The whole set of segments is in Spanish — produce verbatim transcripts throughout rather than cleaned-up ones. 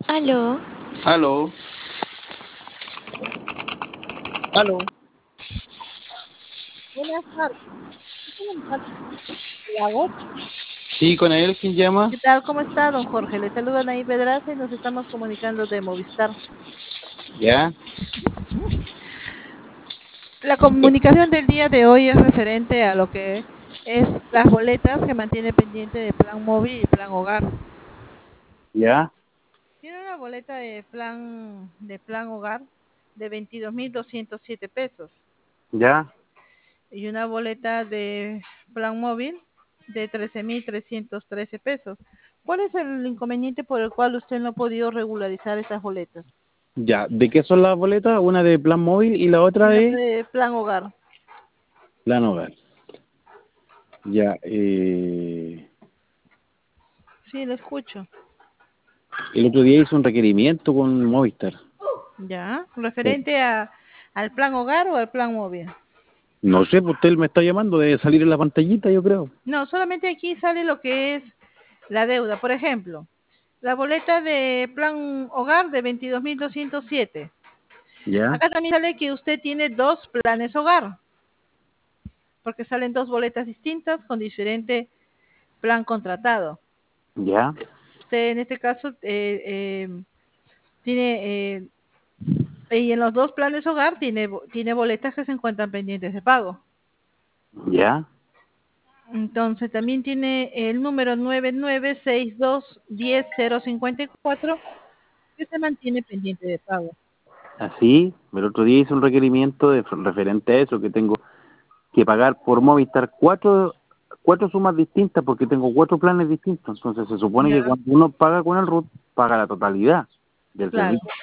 Aló, Aló, aló. Buenas tardes. ¿Sí comunicar con Lago? Sí, con él, ¿quién llama? ¿Qué tal? ¿Cómo está, don Jorge? Le saludan ahí Pedraza y nos estamos comunicando de Movistar. Ya, La comunicación del día de hoy es referente a lo que es las boletas que mantiene pendiente de plan móvil y plan hogar. ya, Tiene una boleta de plan de plan hogar de veintidós mil doscientos siete pesos ya. y una boleta de plan móvil de trece mil trescientos trece pesos. ¿Cuál es el inconveniente por el cual usted no ha podido regularizar estas boletas? Ya, ¿de qué son las boletas? Una de plan móvil y la otra Y la de de plan hogar. plan hogar. Ya, eh, Sí, lo escucho. el otro día hice un requerimiento con Movistar. Ya, Sí. referente a al plan hogar o al plan móvil. No sé, pues usted me está llamando, de salir en la pantallita, yo creo. No, solamente aquí sale lo que es la deuda. Por ejemplo, la boleta de plan hogar de veintidós mil doscientos siete. Ya, Acá también sale que usted tiene dos planes hogar, porque salen dos boletas distintas con diferente plan contratado. ya, Usted en este caso eh, eh, tiene, eh, y en los dos planes hogar tiene, tiene boletas que se encuentran pendientes de pago. ya, Entonces también tiene el número nueve nueve seis dos uno cero cinco cuatro que se mantiene pendiente de pago. así. El otro día hice un requerimiento de referente a eso, que tengo que pagar por Movistar cuatro, cuatro sumas distintas porque tengo cuatro planes distintos. Entonces se supone Ya, que cuando uno paga con el RUT, paga la totalidad del claro. servicio.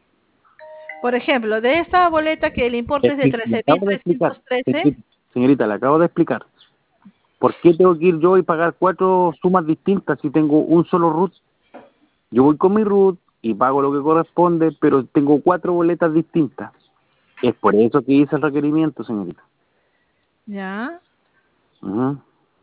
Por ejemplo, de esta boleta que el importe es de Expli- Le trece mil acabo de explicar, trescientos trece, señorita, señorita, le acabo de explicar. ¿Por qué tengo que ir yo y pagar cuatro sumas distintas si tengo un solo RUT? Yo voy con mi RUT y pago lo que corresponde, pero tengo cuatro boletas distintas. Es por eso que hice el requerimiento, señorita. ya, Ujú.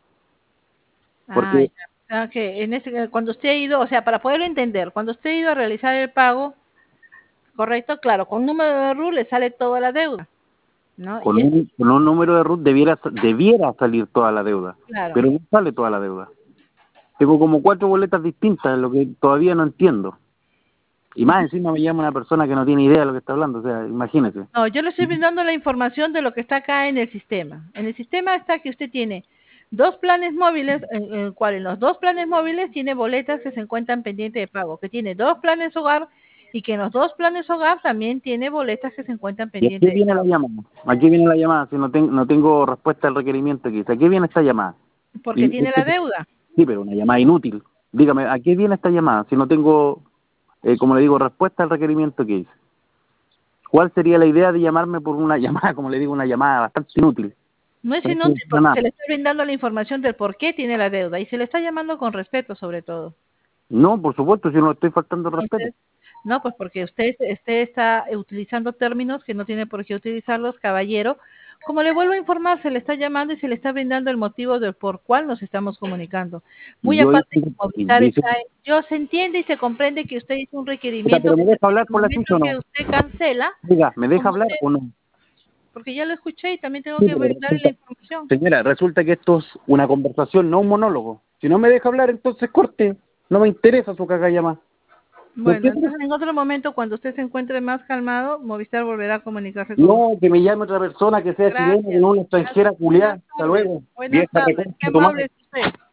ah, Porque, ya. O sea, que en ese, cuando usted ha ido, o sea, para poderlo entender, cuando usted ha ido a realizar el pago, correcto, claro, con número de R U le sale toda la deuda, ¿no? con Y es, un, con un número de RUT debiera, debiera salir toda la deuda, claro. pero no sale toda la deuda. Tengo como cuatro boletas distintas, lo que todavía no entiendo. Y más encima me llama una persona que no tiene idea de lo que está hablando, o sea, imagínese. No, yo le estoy brindando la información de lo que está acá en el sistema. En el sistema está que usted tiene dos planes móviles, en el cual en los dos planes móviles tiene boletas que se encuentran pendientes de pago, que tiene dos planes hogar y que en los dos planes hogar también tiene boletas que se encuentran ¿Y a qué pendientes de viene la pago. llamada? ¿A qué viene la llamada si no, ten- no tengo respuesta al requerimiento que hice? ¿A qué viene esta llamada? Porque Y, tiene la deuda. sí, pero una llamada inútil. Dígame, ¿a qué viene esta llamada si no tengo, eh, como le digo, respuesta al requerimiento que hice? ¿Cuál sería la idea de llamarme por una llamada, como le digo, una llamada bastante inútil? No es No inútil soluciona porque nada. se le está brindando la información del por qué tiene la deuda y se le está llamando con respeto sobre todo. No, por supuesto, si no le estoy faltando el respeto. Entonces, no, pues porque usted, usted está utilizando términos que no tiene por qué utilizarlos, caballero. Como le vuelvo a informar, se le está llamando y se le está brindando el motivo del por cuál nos estamos comunicando. Y Muy yo hice, aparte que y Movistar dice, está, yo se entiende y se comprende que usted hizo un requerimiento, pero ¿me pero deja en hablar el por la momento chucha en o que no? usted cancela, Diga, ¿me deja como hablar usted, o no? porque ya lo escuché y también tengo Sí, que pero darle la resulta, información. señora, resulta que esto es una conversación, no un monólogo. Si no me deja hablar, entonces corte. No me interesa su cagalla más. ¿Me Bueno, entiendes? entonces en otro momento, cuando usted se encuentre más calmado, Movistar volverá a comunicarse con usted. No, que me llame otra persona que sea chilena, que Gracias. no una Gracias. extranjera culiada. Buenas Hasta tardes. luego. Buenas Vieja tardes. Qué reconcha tu amable madre. es usted.